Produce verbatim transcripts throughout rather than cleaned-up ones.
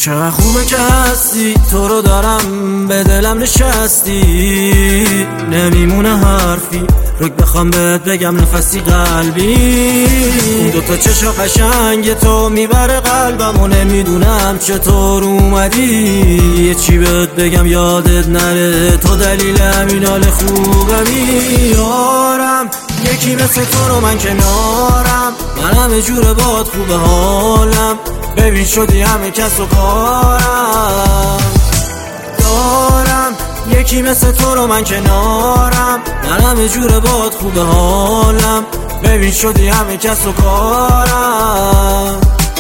چقدر خوبه که هستی، تو رو دارم به دلم نشستی، نمیمونه حرفی رو بخوام بهت بگم، نفسی قلبی. دوتا چشا قشنگ تو میبره قلبم و نمیدونم چطور اومدی. یه چی بهت بگم یادت نره، تو دلیل همین حال خوبمی. یارم یکی مثل تو رو من کنارم، من همه جور باد خوبه حالم، ببین شدی همه کس و کارم. دارم یکی مثل تو رو من کنارم، من همه جور باد خوبه حالم، ببین شدی همه کس و کارم.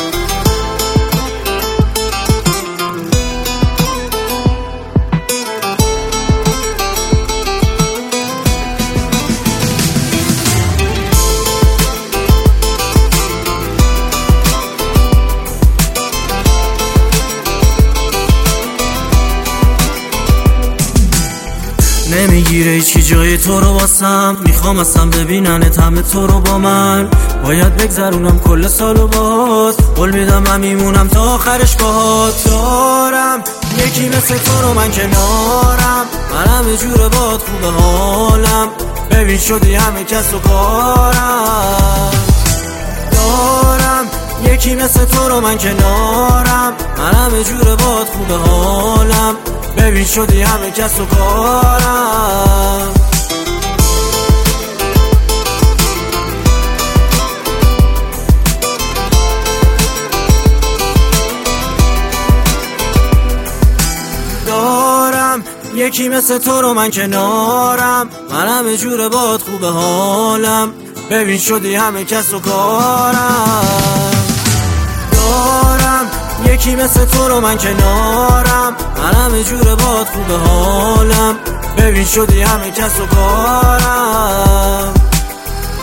نمیگیره چی جای تو رو واسم، میخوام اصلا ببیننت همه تو رو با من. باید بگذرونم کل سالو باهات، قول میدم من میمونم تا آخرش باهات. دارم یکی مثل تو رو من کنارم، من همه جور باد خوبه حالم، ببین شدی همه کس و کارم. دارم یکی مثل تو رو من کنارم، من همه جور باد خوبه حالم، ببین شدی همه کس و کارم. دارم یکی مثل تو رو من کنارم، من همه جور باد خوبه حالم، ببین شدی همه کس و کارم. دارم یکی مثل تو رو من کنارم، من همه جور باد خوبه حالم، ببین شدی همه کس و کارم.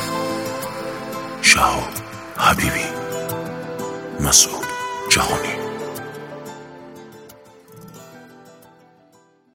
شهاب حبیبی، مسعود جهانی.